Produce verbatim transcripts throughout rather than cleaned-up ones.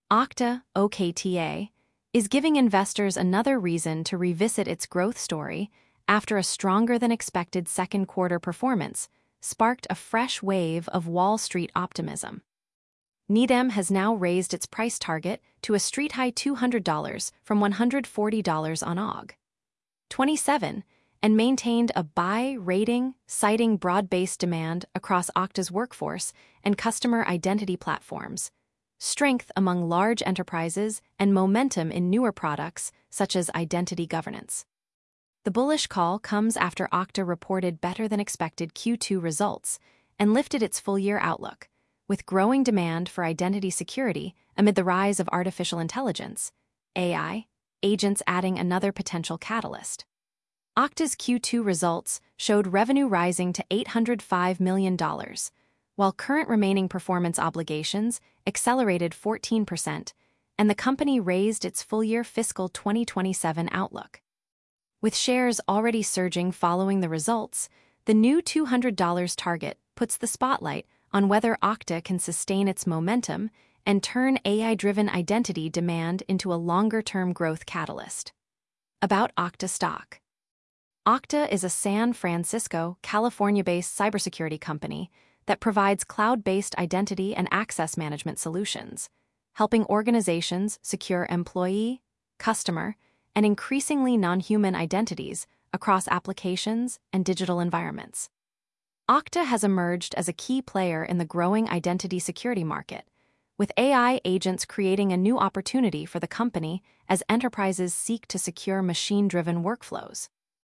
Okta, O K T A, is giving investors another reason to revisit its growth story after a stronger-than-expected second quarter performance sparked a fresh wave of Wall Street optimism. Needham has now raised its price target to a street-high two hundred dollars from one hundred forty dollars on August twenty-seventh and maintained a buy rating, citing broad-based demand across Okta's workforce and customer identity platforms, strength among large enterprises, and momentum in newer products such as identity governance. The bullish call comes after Okta reported better-than-expected Q two results and lifted its full-year outlook, with growing demand for identity security amid the rise of artificial intelligence, A I, agents adding another potential catalyst. Okta's Q two results showed revenue rising to eight hundred five million dollars, while current remaining performance obligations accelerated fourteen percent, and the company raised its full-year fiscal twenty twenty-seven outlook. With shares already surging following the results, the new two hundred dollars target puts the spotlight on whether Okta can sustain its momentum and turn A I-driven identity demand into a longer-term growth catalyst. About Okta stock. Okta is a San Francisco, California-based cybersecurity company that provides cloud-based identity and access management solutions, helping organizations secure employee, customer, and increasingly non-human identities across applications and digital environments. Okta has emerged as a key player in the growing identity security market, with A I agents creating a new opportunity for the company as enterprises seek to secure machine-driven workflows.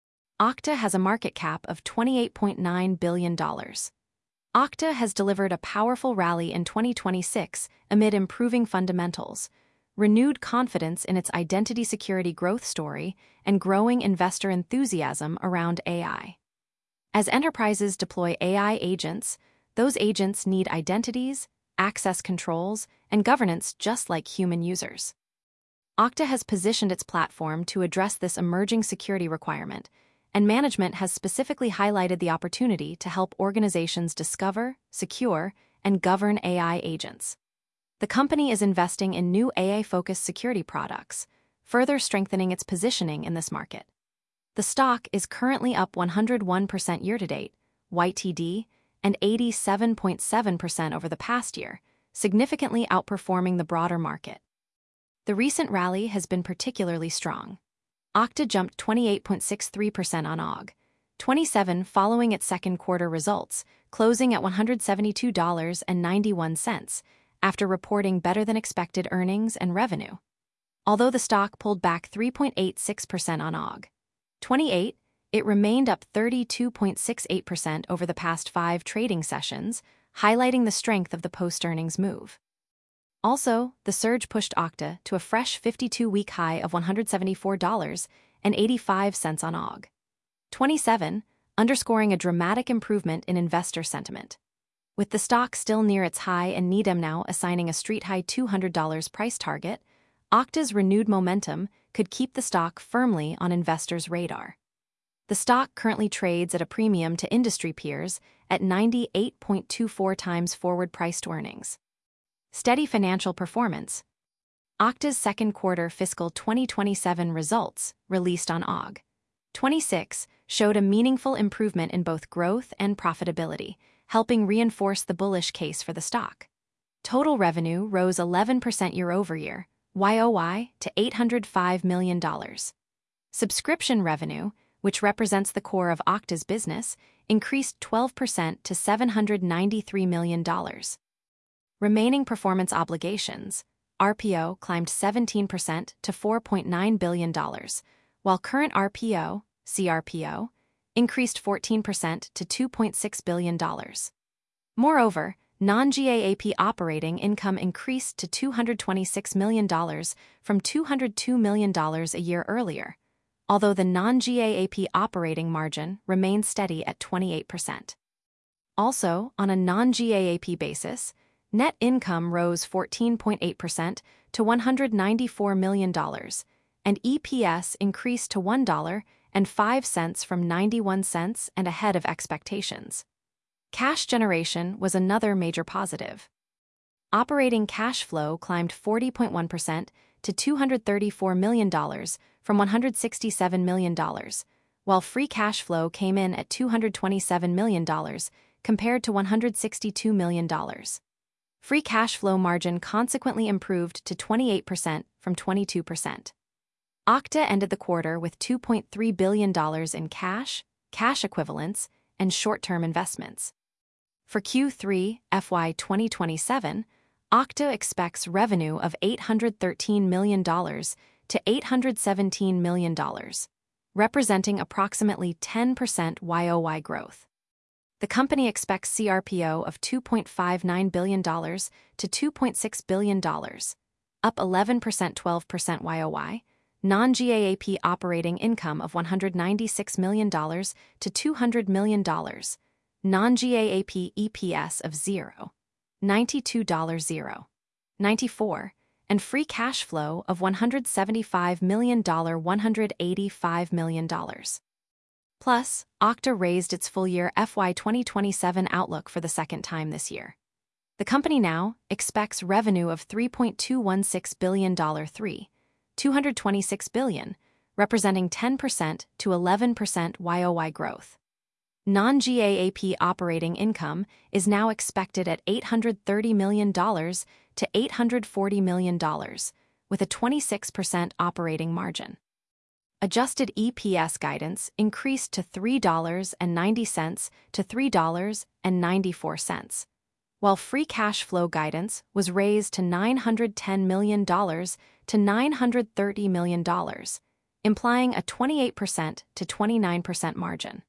Okta has a market cap of twenty-eight point nine billion dollars. Okta has delivered a powerful rally in twenty twenty-six amid improving fundamentals, renewed confidence in its identity security growth story, and growing investor enthusiasm around A I. As enterprises deploy A I agents, those agents need identities, access controls, and governance just like human users. Okta has positioned its platform to address this emerging security requirement, and management has specifically highlighted the opportunity to help organizations discover, secure, and govern A I agents. The company is investing in new A I-focused security products, further strengthening its positioning in this market. The stock is currently up one hundred one percent year-to-date, Y T D, and eighty-seven point seven percent over the past year, significantly outperforming the broader market. The recent rally has been particularly strong. Okta jumped twenty-eight point six three percent on August twenty-seventh following its second quarter results, closing at one hundred seventy-two dollars and ninety-one cents after reporting better-than-expected earnings and revenue. Although the stock pulled back three point eight six percent on August twenty-eighth, it remained up thirty-two point six eight percent over the past five trading sessions, highlighting the strength of the post-earnings move. Also, the surge pushed Okta to a fresh fifty-two-week high of one hundred seventy-four dollars and eighty-five cents on August twenty-seventh, underscoring a dramatic improvement in investor sentiment. With the stock still near its high and Needham now assigning a street-high two hundred dollars price target, Okta's renewed momentum could keep the stock firmly on investors' radar. The stock currently trades at a premium to industry peers at ninety-eight point two four times forward price to earnings. Steady financial performance. Okta's second quarter fiscal twenty twenty-seven results, released on August twenty-sixth, showed a meaningful improvement in both growth and profitability, helping reinforce the bullish case for the stock. Total revenue rose eleven percent year-over-year, Y O Y, to eight hundred five million dollars. Subscription revenue, which represents the core of Okta's business, increased twelve percent to seven hundred ninety-three million dollars. Remaining performance obligations, R P O, climbed seventeen percent to four point nine billion dollars, while current R P O, C R P O, increased fourteen percent to two point six billion dollars. Moreover, non-GAAP operating income increased to two hundred twenty-six million dollars from two hundred two million dollars a year earlier, although the non-GAAP operating margin remained steady at twenty-eight percent. Also, on a non-GAAP basis, net income rose fourteen point eight percent to one hundred ninety-four million dollars, and E P S increased to one dollar and five cents from ninety-one cents and ahead of expectations. Cash generation was another major positive. operating cash flow climbed forty point one percent to two hundred thirty-four million dollars from one hundred sixty-seven million dollars, while free cash flow came in at two hundred twenty-seven million dollars compared to one hundred sixty-two million dollars. Free cash flow margin consequently improved to twenty-eight percent from twenty-two percent. Okta ended the quarter with two point three billion dollars in cash, cash equivalents, and short-term investments. For Q three F Y twenty twenty-seven, Okta expects revenue of eight hundred thirteen million dollars to eight hundred seventeen million dollars, representing approximately ten percent Y O Y growth. The company expects C R P O of two point five nine billion dollars to two point six billion dollars, up eleven percent twelve percent Y O Y, non-GAAP operating income of one hundred ninety-six million dollars to two hundred million dollars, non-GAAP E P S of zero, ninety-two zero, ninety-four, and free cash flow of one hundred seventy-five million dollars to one hundred eighty-five million dollars. Plus, Okta raised its full-year F Y twenty twenty-seven outlook for the second time this year. The company now expects revenue of three point two one six billion dollars to two hundred twenty-six billion dollars, representing ten percent to eleven percent Y O Y growth. Non-GAAP operating income is now expected at eight hundred thirty million dollars to eight hundred forty million dollars, with a twenty-six percent operating margin. Adjusted E P S guidance increased to three dollars and ninety cents to three dollars and ninety-four cents, while free cash flow guidance was raised to nine hundred ten million dollars to nine hundred thirty million dollars, implying a twenty-eight percent to twenty-nine percent margin.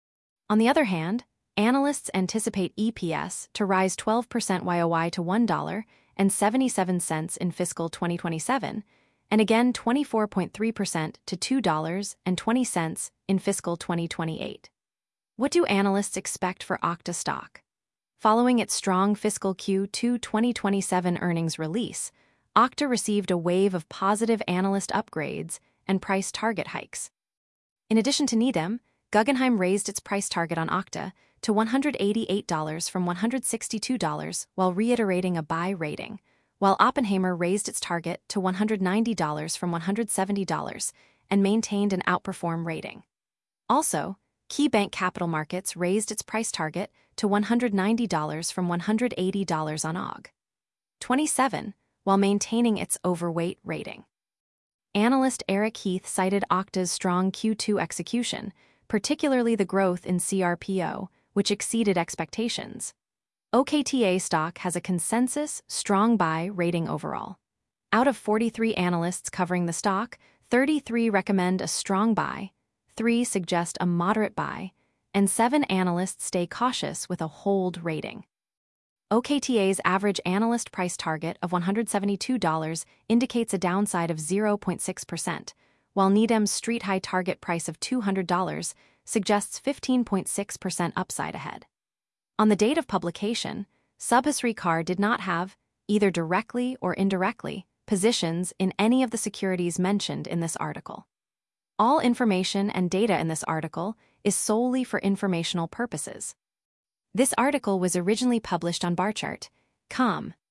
On the other hand, analysts anticipate E P S to rise twelve percent Y O Y to one dollar and seventy-seven cents in fiscal twenty twenty-seven, and again twenty-four point three percent to two dollars and twenty cents in fiscal twenty twenty-eight. What do analysts expect for Okta stock? Following its strong fiscal Q two twenty twenty-seven earnings release, Okta received a wave of positive analyst upgrades and price target hikes. In addition to Needham, Guggenheim raised its price target on Okta to one hundred eighty-eight dollars from one hundred sixty-two dollars while reiterating a buy rating, while Oppenheimer raised its target to one hundred ninety dollars from one hundred seventy dollars and maintained an outperform rating. Also, KeyBank Capital Markets raised its price target to one hundred ninety dollars from one hundred eighty dollars on August twenty-seventh, while maintaining its overweight rating. Analyst Eric Heath cited Okta's strong Q two execution, particularly the growth in C R P O, which exceeded expectations. O K T A stock has a consensus strong buy rating overall. Out of forty-three analysts covering the stock, thirty-three recommend a strong buy, three suggest a moderate buy, and seven analysts stay cautious with a hold rating. O K T A's average analyst price target of one hundred seventy-two dollars indicates a downside of zero point six percent, while Needham's street high target price of two hundred dollars suggests fifteen point six percent upside ahead. On the date of publication, Subhas Rikar did not have, either directly or indirectly, positions in any of the securities mentioned in this article. All information and data in this article is solely for informational purposes. This article was originally published on Barchart dot com